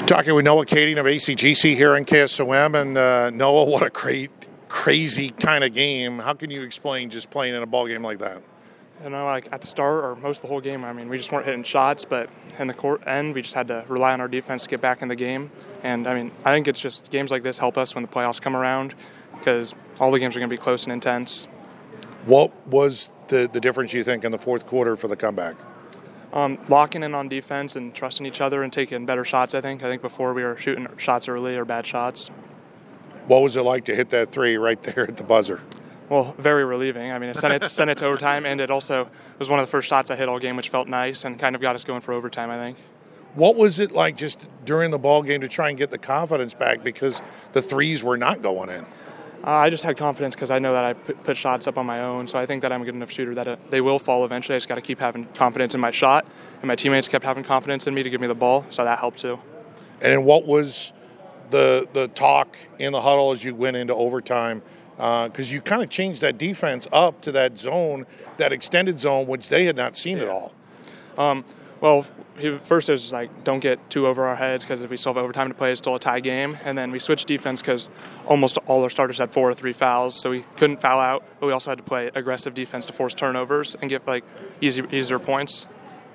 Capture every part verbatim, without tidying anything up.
Talking with Noah Kading of A C G C here in K S O M, and uh, Noah, what a great, crazy kind of game. How can you explain just playing in a ball game like that? You know, like at the start or most of the whole game, I mean, we just weren't hitting shots, but in the court end, we just had to rely on our defense to get back in the game. And I mean, I think it's just games like this help us when the playoffs come around because all the games are going to be close and intense. What was the, the difference, you think, in the fourth quarter for the comeback? Um, locking in on defense and trusting each other and taking better shots, I think. I think before we were shooting shots early or bad shots. What was it like to hit that three right there at the buzzer? Well, very relieving. I mean, it sent it, sent it to overtime, and it also was one of the first shots I hit all game, which felt nice and kind of got us going for overtime, I think. What was it like just during the ball game to try and get the confidence back because the threes were not going in? Uh, I just had confidence because I know that I put, put shots up on my own, so I think that I'm a good enough shooter that it, they will fall eventually. I just got to keep having confidence in my shot, and my teammates kept having confidence in me to give me the ball, so that helped too. And then what was the the talk in the huddle as you went into overtime? Because uh, you kind of changed that defense up to that zone, that extended zone, which they had not seen yeah. at all. Um, well, he, first it was just like, don't get too over our heads because if we still have overtime to play, it's still a tie game. And then we switched defense because almost all our starters had four or three fouls, so we couldn't foul out, but we also had to play aggressive defense to force turnovers and get like easy, easier points.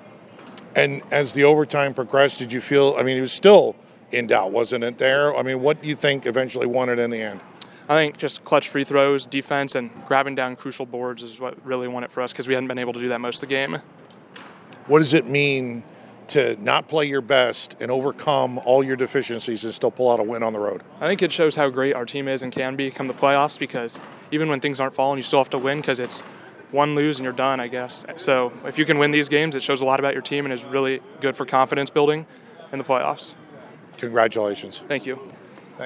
And as the overtime progressed, did you feel, I mean, it was still in doubt, wasn't it there? I mean, what do you think eventually won it in the end? I think just clutch free throws, defense, and grabbing down crucial boards is what really won it for us because we hadn't been able to do that most of the game. What does it mean to not play your best and overcome all your deficiencies and still pull out a win on the road? I think it shows how great our team is and can be come the playoffs because even when things aren't falling, you still have to win because it's one lose and you're done, I guess. So if you can win these games, it shows a lot about your team and is really good for confidence building in the playoffs. Congratulations. Thank you.